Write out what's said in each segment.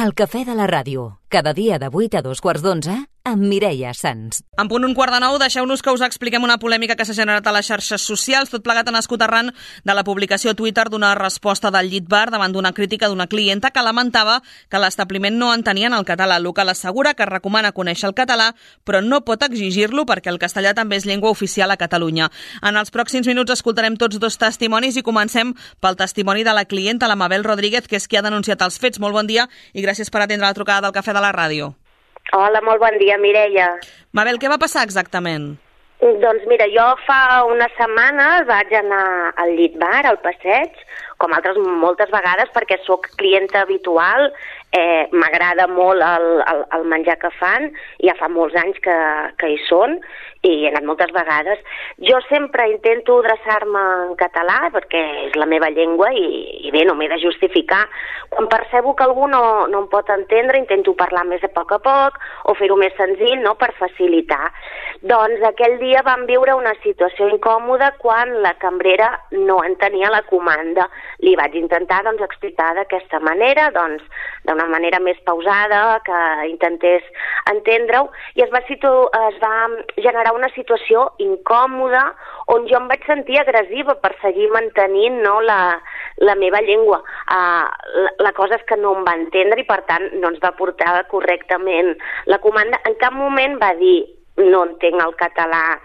El cafè de la ràdio, cada dia de 8 a 2:15, amb Mireia Sans. En punt 8:45, deixeu-nos que us expliquem una polèmica que s'ha generat a les xarxes socials. Tot plegat ha nascut arran de la publicació a Twitter d'una resposta del Llit Bar davant d'una crítica d'una clienta que lamentava que l'establiment no entenia en el català. El local assegura que recomana conèixer el català, però no pot exigir-lo perquè el castellà també és llengua oficial a Catalunya. En els pròxims minuts escoltarem tots dos testimonis i comencem pel testimoni de la clienta, la Mabel Rodríguez, que és qui ha denunciat els fets. Molt bon dia i gràcies per atendre la trucada del Cafè de la Ràdio. Hola, molt bon dia, Mireia. Mabel, què va passar exactament? Doncs mira, jo fa unes setmanes vaig anar al Llit Bar, al passeig, com altres moltes vegades, perquè sóc clienta habitual, m'agrada molt el menjar que fan, ja fa molts anys que hi són, i he anat moltes vegades. Jo sempre intento adreçar-me en català, perquè és la meva llengua, i bé, no m'he de justificar. Quan percebo que algú no em pot entendre, intento parlar més a poc, o fer-ho més senzill, no?, per facilitar. Doncs aquell dia vam viure una situació incòmoda quan la cambrera no entenia la comanda. Li vaig intentar explicar d'aquesta manera, d'una manera més pausada, que intentés entendre-ho, i es va generar una situació incòmoda on jo em vaig sentir agressiva per seguir mantenint, no, la meva llengua. La cosa és que no em va entendre i per tant no ens va portar correctament la comanda. En cap moment va dir no entenc el català,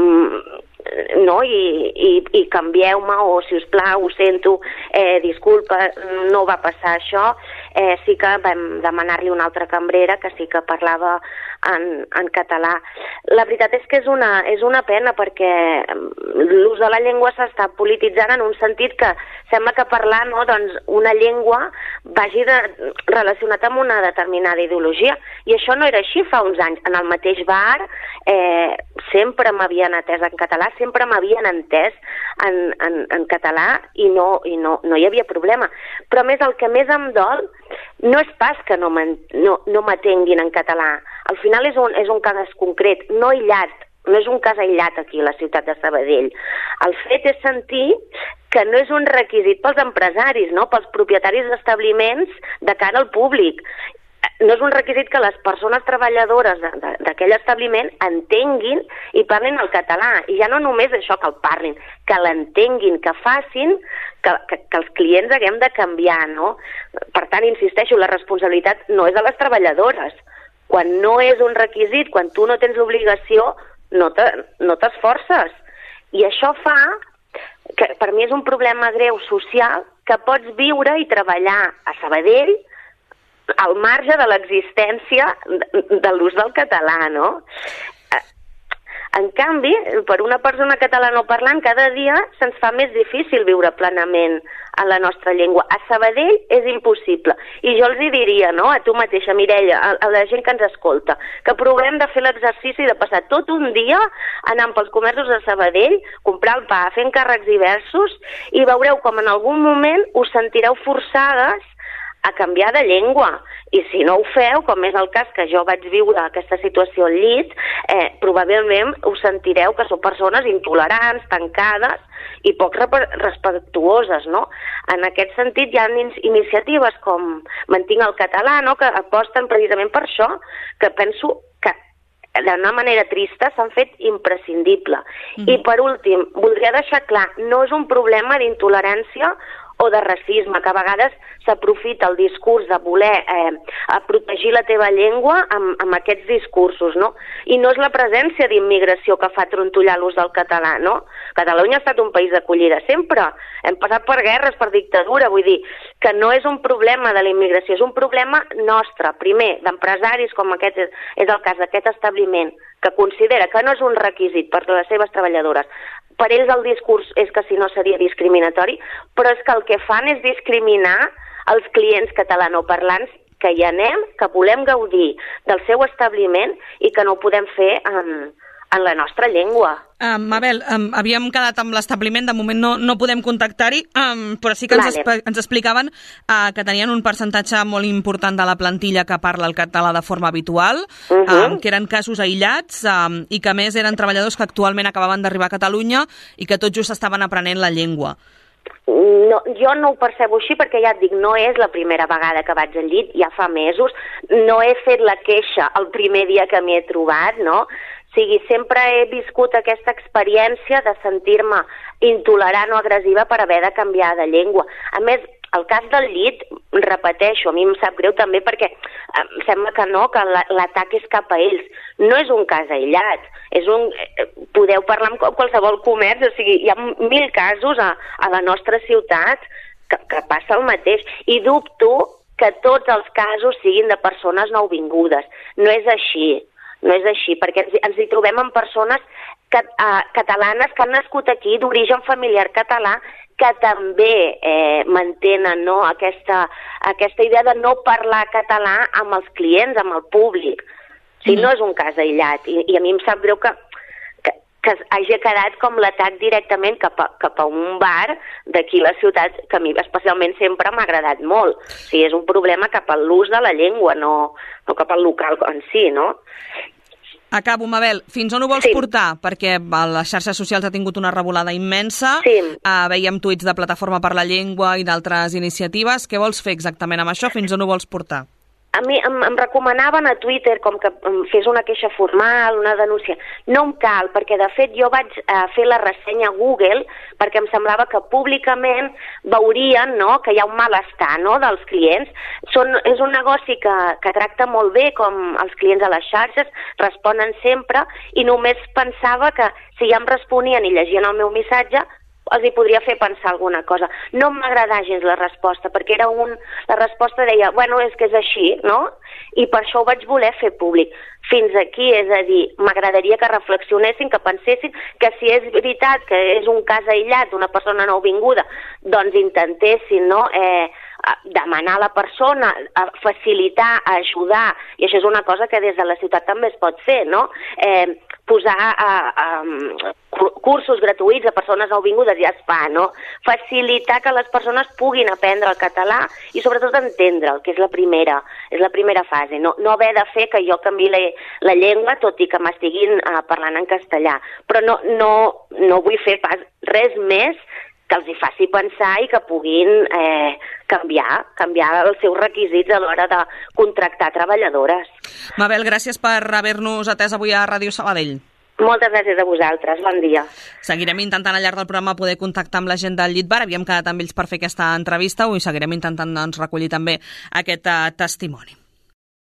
no, i canvieu-me, o si us plau, ho sento, disculpa, no va passar això. Sí que vam demanar-li una altra cambrera que sí que parlava en català. La veritat és que és una pena, perquè l'ús de la llengua s'està polititzant en un sentit que sembla que parlar, no, una llengua vagi relacionat amb una determinada ideologia, i això no era així fa uns anys. En el mateix bar sempre m'havien atès en català, sempre m'havien entès en català i no hi havia problema. Però més el que més em dol no és pas que no m'atenguin en català. Al final és un cas concret, no aïllat, no és un cas aïllat aquí a la ciutat de Sabadell. El fet és sentir que no és un requisit pels empresaris, no?, pels propietaris d'establiments de cara al públic. No és un requisit que les persones treballadores d'aquell establiment entenguin i parlin el català. I ja no només això, que el parlin, que l'entenguin, que facin que els clients haguem de canviar, no? Per tant, insisteixo, la responsabilitat no és de les treballadores. Quan no és un requisit, quan tu no tens l'obligació, no t'esforces. I això fa que per mi és un problema greu social que pots viure i treballar a Sabadell al marge de l'existència de l'ús del català, no? En canvi, per una persona catalanoparlant, cada dia se'ns fa més difícil viure plenament en la nostra llengua. A Sabadell és impossible. I jo els hi diria, no?, a tu mateixa, Mireia, a la gent que ens escolta, que provem de fer l'exercici de passar tot un dia anant pels comerços de Sabadell, comprar el pa, fent càrrecs diversos, i veureu com en algun moment us sentireu forçades a canviar de llengua. I si no ho feu, com és el cas que jo vaig viure aquesta situació al llit, probablement us sentireu que sou persones intolerants, tancades i poc respectuoses, no? En aquest sentit hi ha iniciatives com Mantinc el català, no?, que aposten precisament per això, que penso que d'una manera trista s'han fet imprescindible. I per últim, voldria deixar clar, no és un problema d'intolerància o de racisme, que a vegades s'aprofita el discurs de voler protegir la teva llengua amb aquests discursos, no? I no és la presència d'immigració que fa trontollar l'ús del català, no? Catalunya ha estat un país d'acollida sempre, hem passat per guerres, per dictadura, vull dir que no és un problema de la immigració, és un problema nostre, primer, d'empresaris, com aquest és el cas d'aquest establiment, que considera que no és un requisit per les seves treballadores. Per ells el discurs és que si no seria discriminatori, però és que el que fan és discriminar els clients catalanoparlants que hi anem, que volem gaudir del seu establiment i que no ho podem fer en la nostra llengua. Mabel, havíem quedat amb l'establiment, de moment no podem contactar-hi, però sí que ens explicaven que tenien un percentatge molt important de la plantilla que parla el català de forma habitual, que eren casos aïllats i que a més eren treballadors que actualment acabaven d'arribar a Catalunya i que tot just estaven aprenent la llengua. No, jo no ho percebo així perquè ja et dic, no és la primera vegada que vaig al llit, ja fa mesos, no he fet la queixa el primer dia que m'hi he trobat, no? O sigui, sempre he viscut aquesta experiència de sentir-me intolerant o agressiva per haver de canviar de llengua. A més, el cas del llit, repeteixo, a mi em sap greu també perquè em sembla que no, que l'atac és cap a ells. No és un cas aïllat, podeu parlar amb qualsevol comerç, o sigui, hi ha 1000 casos a la nostra ciutat que passa el mateix. I dubto que tots els casos siguin de persones nouvingudes. No és així, perquè ens hi trobem amb persones catalanes que han nascut aquí, d'origen familiar català, que també mantenen aquesta idea de no parlar català amb els clients, amb el públic. O sigui, no és un cas aïllat. I a mi em sap greu que hagi quedat com l'atac directament cap a un bar d'aquí la ciutat, que a mi especialment sempre m'ha agradat molt. O sigui, és un problema cap a l'ús de la llengua, no cap al local en si, no? Acabo, Mabel. Fins on ho vols portar? Perquè a les xarxes socials ha tingut una revolada immensa. Sí. Veiem tuits de Plataforma per la Llengua i d'altres iniciatives. Què vols fer exactament amb això? Fins on ho vols portar? A mi em recomanaven a Twitter com que em fes una queixa formal, una denúncia. No em cal, perquè de fet jo vaig fer la ressenya a Google perquè em semblava que públicament veurien, no, que hi ha un malestar, no, dels clients. És un negoci que tracta molt bé com els clients a les xarxes, responen sempre, i només pensava que si ja em responien i llegien el meu missatge els hi podria fer pensar alguna cosa. No m'agradava gens la resposta, perquè la resposta deia, bueno, és que és així, no? I per això ho vaig voler fer públic. Fins aquí, és a dir, m'agradaria que reflexionessin, que pensessin que si és veritat que és un cas aïllat d'una persona nouvinguda, doncs intentessin, no?, demanar a la persona, facilitar, ajudar, i això és una cosa que des de la ciutat també es pot fer, no? Posar cursos gratuïts a persones nouvingudes ja es fa, no? Facilitar que les persones puguin aprendre el català i sobretot entendre'l, que és la primera fase. No haver de fer que jo canviï la llengua, tot i que m'estiguin parlant en castellà. Però no vull fer pas res més que els hi faci pensar i que puguin canviar els seus requisits a l'hora de contractar treballadores. Mabel, gràcies per haver-nos atès avui a Ràdio Sabadell. Moltes gràcies a vosaltres, bon dia. Seguirem intentant al llarg del programa poder contactar amb la gent del Llit Bar. Havíem quedat amb ells per fer aquesta entrevista i seguirem intentant recollir també aquest testimoni.